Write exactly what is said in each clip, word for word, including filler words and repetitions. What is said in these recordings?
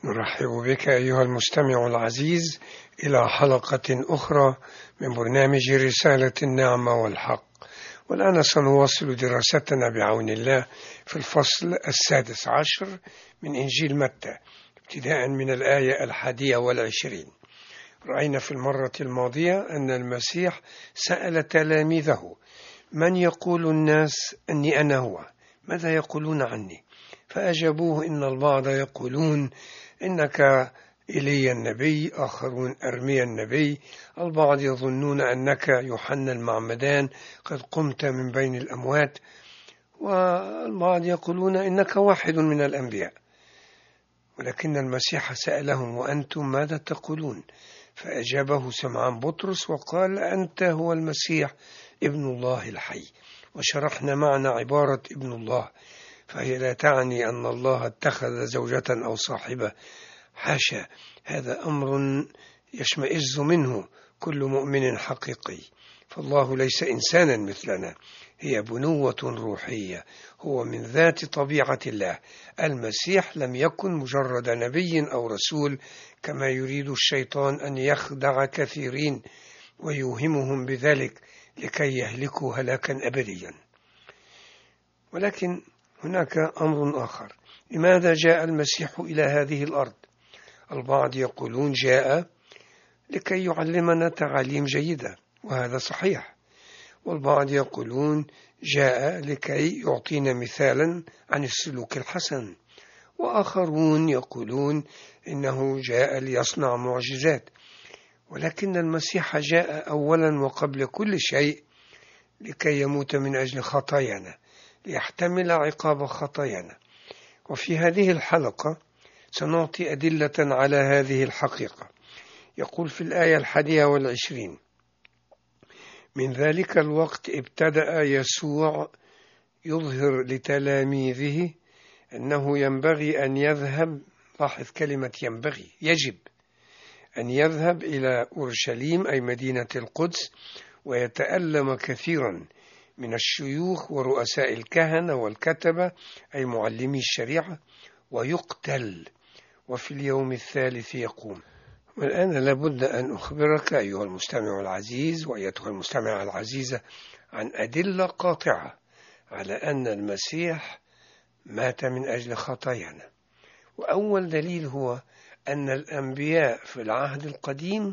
نرحب بك أيها المستمع العزيز إلى حلقة أخرى من برنامج رسالة النعمة والحق. والآن سنواصل دراستنا بعون الله في الفصل السادس عشر من إنجيل متى ابتداء من الآية الحادية والعشرين. رأينا في المرة الماضية أن المسيح سأل تلاميذه: من يقول الناس أني أنا هو؟ ماذا يقولون عني؟ فأجابوه: إن البعض يقولون إنك إيليا النبي، آخرون أرميا النبي، البعض يظنون أنك يوحنا المعمدان قد قمت من بين الأموات، والبعض يقولون إنك واحد من الأنبياء. ولكن المسيح سألهم: وأنتم ماذا تقولون؟ فأجابه سمعان بطرس وقال: أنت هو المسيح ابن الله الحي. وشرحنا معنى عبارة ابن الله، فهي لا تعني أن الله اتخذ زوجة أو صاحبة، حاشا، هذا أمر يشمئز منه كل مؤمن حقيقي، فالله ليس إنسانا مثلنا، هي بنوة روحية، هو من ذات طبيعة الله. المسيح لم يكن مجرد نبي أو رسول كما يريد الشيطان أن يخدع كثيرين ويوهمهم بذلك لكي يهلكوا هلاكا أبديا. ولكن هناك أمر آخر: لماذا جاء المسيح إلى هذه الأرض؟ البعض يقولون جاء لكي يعلمنا تعاليم جيدة، وهذا صحيح، والبعض يقولون جاء لكي يعطينا مثالا عن السلوك الحسن، وآخرون يقولون إنه جاء ليصنع معجزات. ولكن المسيح جاء أولا وقبل كل شيء لكي يموت من أجل خطايانا، ليحتمل عقاب خطايانا. وفي هذه الحلقة سنعطي أدلة على هذه الحقيقة. يقول في الآية الحادية والعشرين: من ذلك الوقت ابتدأ يسوع يظهر لتلاميذه أنه ينبغي أن يذهب، لاحظ كلمة ينبغي، يجب أن يذهب إلى أورشليم أي مدينة القدس، ويتألم كثيرا من الشيوخ ورؤساء الكهنة والكتبة أي معلمي الشريعة، ويقتل، وفي اليوم الثالث يقوم. والآن لابد أن أخبرك أيها المستمع العزيز وأيتها المستمعة العزيزة عن أدلة قاطعة على أن المسيح مات من أجل خطايانا. وأول دليل هو أن الأنبياء في العهد القديم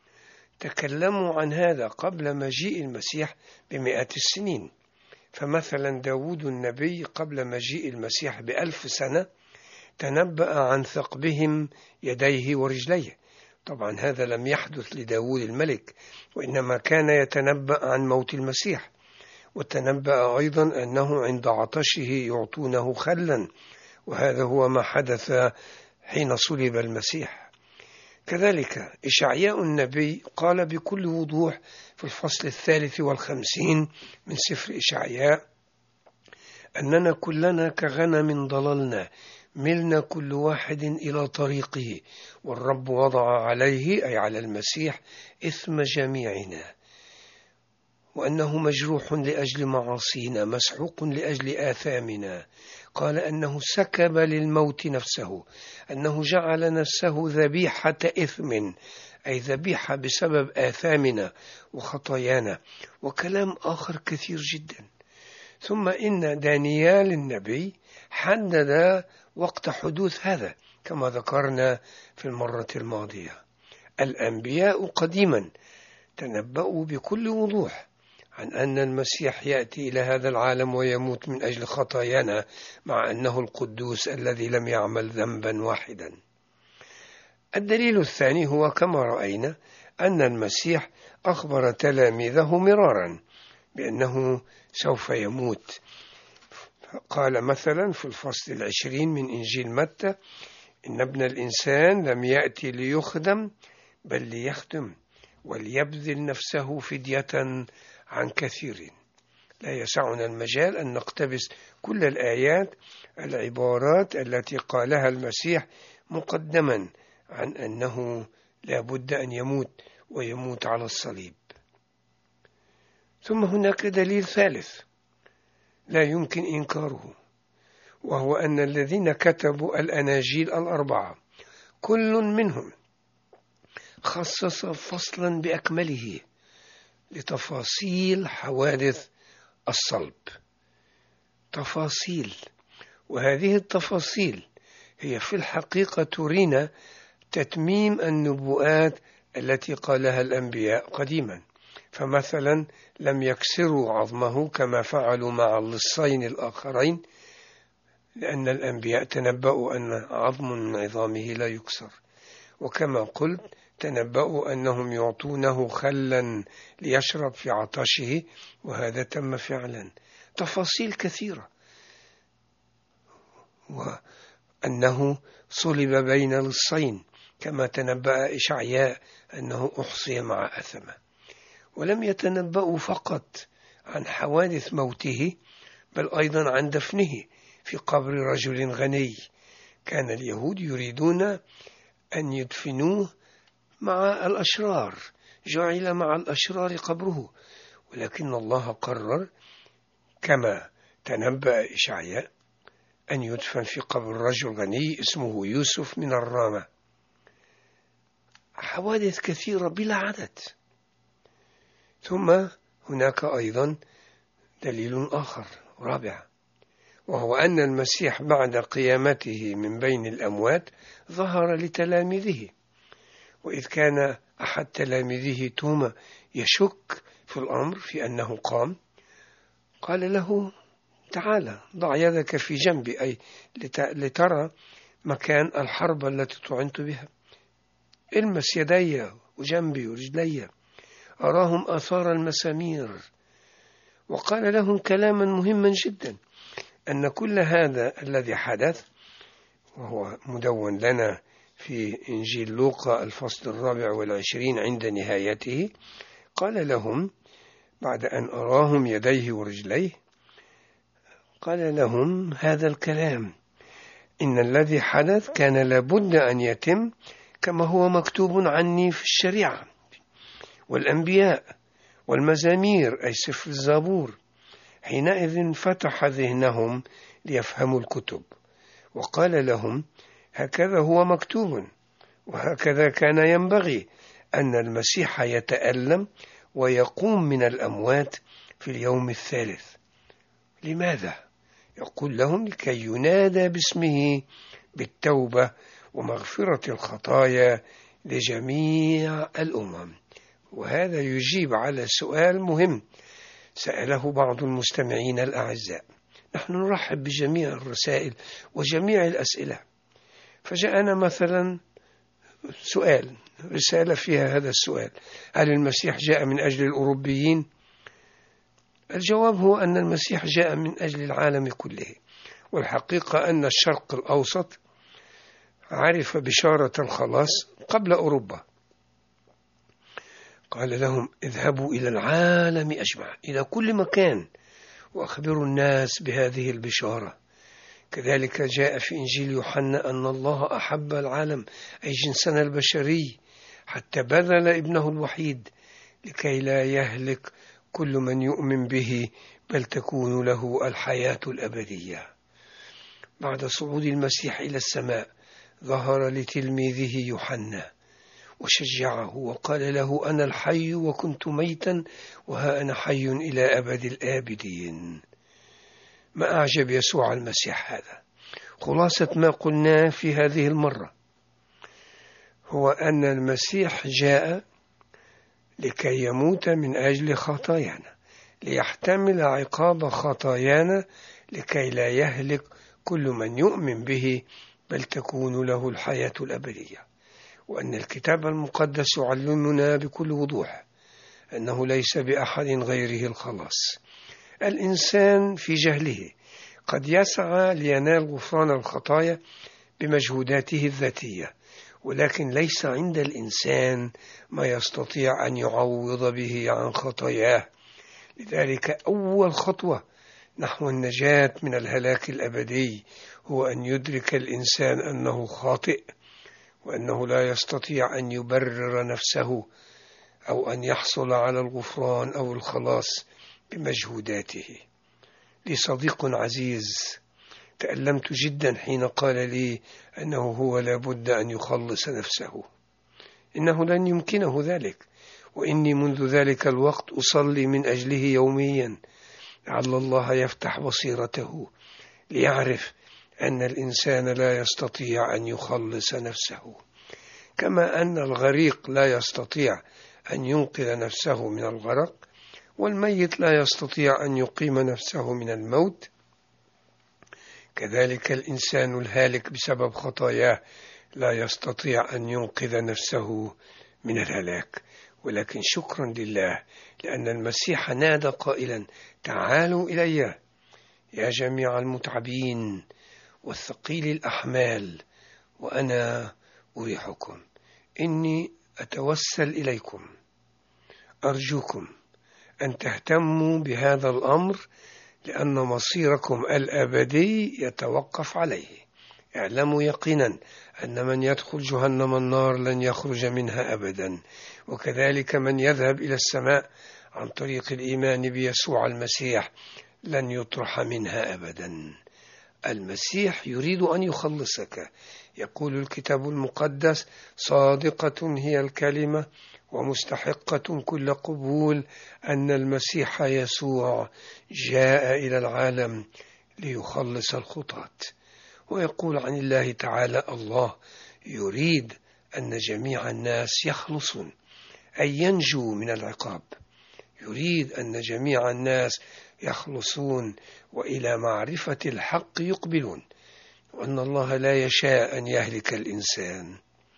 تكلموا عن هذا قبل مجيء المسيح بمئات السنين. فمثلا داود النبي قبل مجيء المسيح بألف سنة تنبأ عن ثقبهم يديه ورجليه. طبعا هذا لم يحدث لداود الملك، وإنما كان يتنبأ عن موت المسيح، وتنبأ أيضا أنه عند عطشه يعطونه خلا، وهذا هو ما حدث حين صلب المسيح. كذلك إشعياء النبي قال بكل وضوح في الفصل الثالث والخمسين من سفر إشعياء: أننا كلنا كغنم ضللنا، ملنا كل واحد إلى طريقه، والرب وضع عليه أي على المسيح إثم جميعنا، وأنه مجروح لأجل معاصينا، مسحوق لأجل آثامنا. قال أنه سكب للموت نفسه، أنه جعل نفسه ذبيحة إثم أي ذبيحة بسبب آثامنا وخطايانا، وكلام آخر كثير جدا. ثم إن دانيال النبي حدد وقت حدوث هذا كما ذكرنا في المرة الماضية. الأنبياء قديما تنبأوا بكل وضوح عن أن المسيح يأتي إلى هذا العالم ويموت من أجل خطايانا، مع أنه القدوس الذي لم يعمل ذنبا واحدا. الدليل الثاني هو كما رأينا أن المسيح أخبر تلاميذه مرارا بأنه سوف يموت. قال مثلا في الفصل العشرين من إنجيل متى: إن ابن الإنسان لم يأتي ليخدم بل ليخدم وليبذل نفسه فدية عن كثيرين. لا يسعنا المجال أن نقتبس كل الآيات العبارات التي قالها المسيح مقدما عن أنه لا بد أن يموت ويموت على الصليب. ثم هناك دليل ثالث لا يمكن إنكاره، وهو أن الذين كتبوا الأناجيل الأربعة كل منهم خصص فصلا بأكمله لتفاصيل حوادث الصلب، تفاصيل، وهذه التفاصيل هي في الحقيقة ترينا تتميم النبوءات التي قالها الأنبياء قديما. فمثلا لم يكسروا عظمه كما فعلوا مع اللصين الآخرين، لأن الأنبياء تنبأوا أن عظم من عظامه لا يكسر، وكما قلت تنبأوا أنهم يعطونه خلا ليشرب في عطشه، وهذا تم فعلا. تفاصيل كثيرة، وأنه صلب بين لصين كما تنبأ إشعياء أنه أحصي مع أثمة. ولم يتنبأوا فقط عن حوادث موته، بل أيضا عن دفنه في قبر رجل غني. كان اليهود يريدون أن يدفنوه مع الأشرار، جعل مع الأشرار قبره، ولكن الله قرر كما تنبأ إشعياء أن يدفن في قبر رجل غني اسمه يوسف من الرامة. حوادث كثيرة بلا عدد. ثم هناك أيضا دليل آخر رابع، وهو أن المسيح بعد قيامته من بين الأموات ظهر لتلاميذه. وإذ كان أحد تلاميذه توما يشك في الأمر في أنه قام، قال له: تعال ضع يدك في جنبي، أي لترى مكان الحرب التي طعنت بها. المس يدي وجنبي ورجلي، أراهم آثار المسامير. وقال لهم كلاما مهما جدا، أن كل هذا الذي حدث، وهو مدون لنا في إنجيل لوقا الفصل الرابع والعشرين عند نهايته، قال لهم بعد أن أراهم يديه ورجليه، قال لهم هذا الكلام: إن الذي حدث كان لابد أن يتم كما هو مكتوب عني في الشريعة والأنبياء والمزامير، أي سفر الزبور. حينئذ فتح ذهنهم ليفهموا الكتب، وقال لهم: هكذا هو مكتوب، وهكذا كان ينبغي أن المسيح يتألم ويقوم من الأموات في اليوم الثالث. لماذا؟ يقول لهم: لكي ينادى باسمه بالتوبة ومغفرة الخطايا لجميع الأمم. وهذا يجيب على سؤال مهم سأله بعض المستمعين الأعزاء. نحن نرحب بجميع الرسائل وجميع الأسئلة، فجاءنا مثلا سؤال، رسالة فيها هذا السؤال: هل المسيح جاء من أجل الأوروبيين؟ الجواب هو أن المسيح جاء من أجل العالم كله. والحقيقة أن الشرق الأوسط عرف بشارة الخلاص قبل أوروبا. قال لهم: اذهبوا إلى العالم أجمع، إلى كل مكان، وأخبروا الناس بهذه البشارة. كذلك جاء في إنجيل يوحنا أن الله أحب العالم، أي جنسنا البشري، حتى بذل ابنه الوحيد لكي لا يهلك كل من يؤمن به، بل تكون له الحياة الأبدية. بعد صعود المسيح إلى السماء ظهر لتلميذه يوحنا وشجعه وقال له: أنا الحي وكنت ميتا وها أنا حي إلى أبد الآبدين. ما أعجب يسوع المسيح هذا؟ خلاصة ما قلناه في هذه المرة هو أن المسيح جاء لكي يموت من أجل خطايانا، ليحتمل عقاب خطايانا، لكي لا يهلك كل من يؤمن به، بل تكون له الحياة الأبدية. وأن الكتاب المقدس يعلمنا بكل وضوح أنه ليس بأحد غيره الخلاص. الإنسان في جهله قد يسعى لينال غفران الخطايا بمجهوداته الذاتية، ولكن ليس عند الإنسان ما يستطيع أن يعوض به عن خطاياه. لذلك أول خطوة نحو النجاة من الهلاك الأبدي هو أن يدرك الإنسان أنه خاطئ، وأنه لا يستطيع أن يبرر نفسه أو أن يحصل على الغفران أو الخلاص بمجهوداته. لي صديق عزيز تألمت جدا حين قال لي أنه هو لابد أن يخلص نفسه، إنه لن يمكنه ذلك، وإني منذ ذلك الوقت أصلي من أجله يوميا لعل الله يفتح بصيرته ليعرف أن الإنسان لا يستطيع أن يخلص نفسه، كما أن الغريق لا يستطيع أن ينقذ نفسه من الغرق، والميت لا يستطيع أن يقيم نفسه من الموت. كذلك الإنسان الهالك بسبب خطاياه لا يستطيع أن ينقذ نفسه من الهلاك. ولكن شكرا لله لأن المسيح نادى قائلا: تعالوا إلي يا جميع المتعبين والثقيل الأحمال وأنا أريحكم. إني أتوسل إليكم، أرجوكم أن تهتموا بهذا الأمر لأن مصيركم الأبدي يتوقف عليه. اعلموا يقينا أن من يدخل جهنم النار لن يخرج منها أبدا، وكذلك من يذهب إلى السماء عن طريق الإيمان بيسوع المسيح لن يطرح منها أبدا. المسيح يريد أن يخلصك. يقول الكتاب المقدس: صادقة هي الكلمة ومستحقة كل قبول أن المسيح يسوع جاء إلى العالم ليخلص الخطاة. ويقول عن الله تعالى: الله يريد أن جميع الناس يخلصون، أي ينجوا من العقاب. يريد أن جميع الناس يخلصون وإلى معرفة الحق يقبلون، وأن الله لا يشاء أن يهلك الإنسان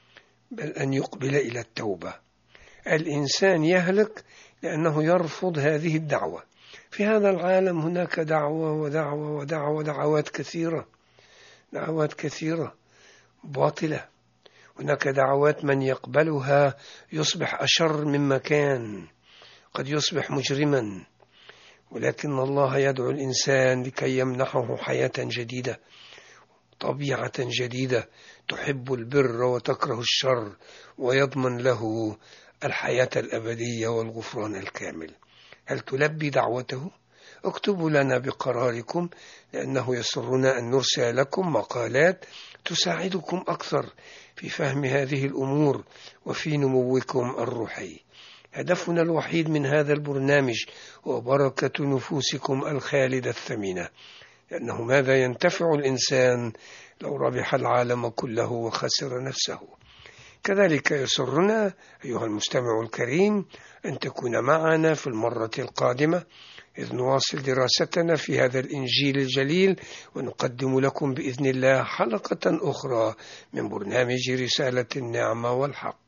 بل أن يقبل إلى التوبة. الإنسان يهلك لأنه يرفض هذه الدعوة. في هذا العالم هناك دعوة ودعوة ودعوة دعوات كثيرة دعوات كثيرة باطلة. هناك دعوات من يقبلها يصبح أشر مما كان، قد يصبح مجرما، ولكن الله يدعو الإنسان لكي يمنحه حياة جديدة، طبيعة جديدة تحب البر وتكره الشر، ويضمن له الحياة الأبدية والغفران الكامل. هل تلبي دعوته؟ اكتبوا لنا بقراركم، لأنه يسرنا أن نرسل لكم مقالات تساعدكم أكثر في فهم هذه الأمور وفي نموكم الروحي. هدفنا الوحيد من هذا البرنامج هو بركة نفوسكم الخالدة الثمينة، لأنه ماذا ينتفع الإنسان لو ربح العالم كله وخسر نفسه؟ كذلك يسرنا أيها المستمع الكريم أن تكون معنا في المرة القادمة إذ نواصل دراستنا في هذا الإنجيل الجليل، ونقدم لكم بإذن الله حلقة أخرى من برنامج رسالة النعمة والحق.